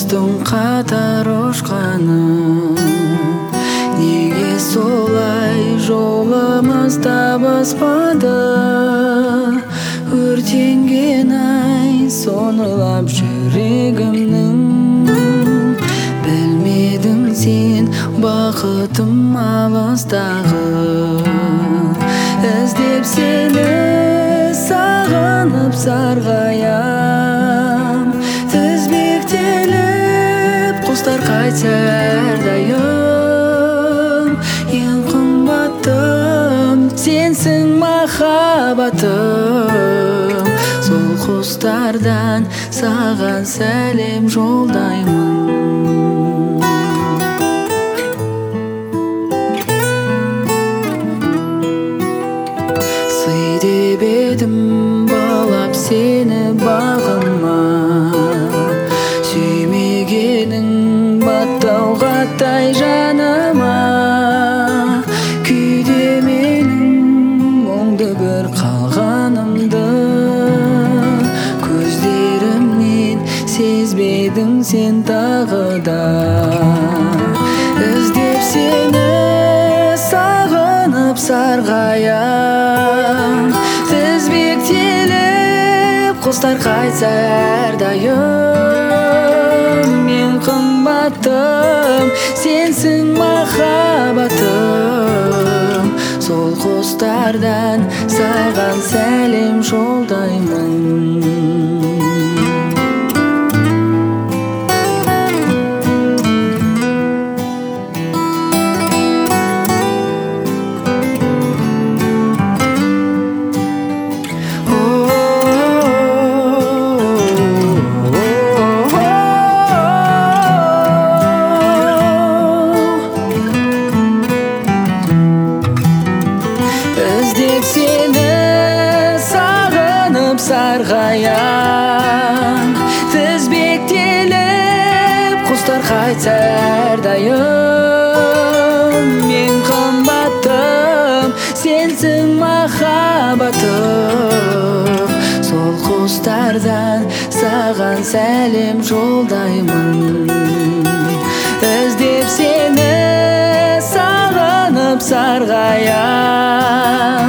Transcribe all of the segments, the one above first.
құстың қатар ұшқаны, неге солай жолымыз табыспады? Өртенген ай сонылап жүрегімнің, білмедің сен бақытым алыстағы. Іздеп сені сағынып сарғаям, тізбектеліп құстар қайтса әрдайым. Ең қымбаттым сенсің махаббатым, сол құстардан саған сәлем жолдаймын. Деп едім балап сені бағыма, сүймегенің баттауғаттай жаныма. Күйде менің мұңды бір қалғанымды, көздерімнен сезбедің сен тағы да. Іздеп сені сағынып сарғаям, тізбектеліп құстар қайтса әрдайым. Ең қымбаттым сенсің махаббатым, сол құстардан саған сәлем жолдаймын. Іздеп сені сағынып сарғаям, тізбектеліп құстар қайтса әрдайым. Ең қымбаттым сенсің махаббатым, сол құстардан саған сәлем жолдаймын. Іздеп сені сағынып сарғаям,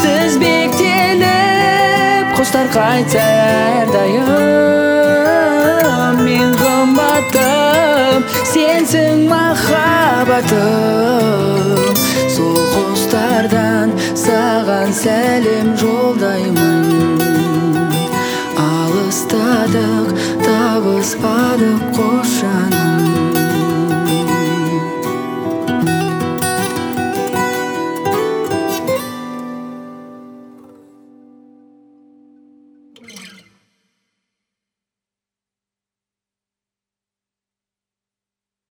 тізбектеліп құстар қайтса әрдайым. Ең қымбаттым сенсің махаббатым, сол құстардан саған сәлем жолдаймын. Алыстадық табыспадық қош жаным.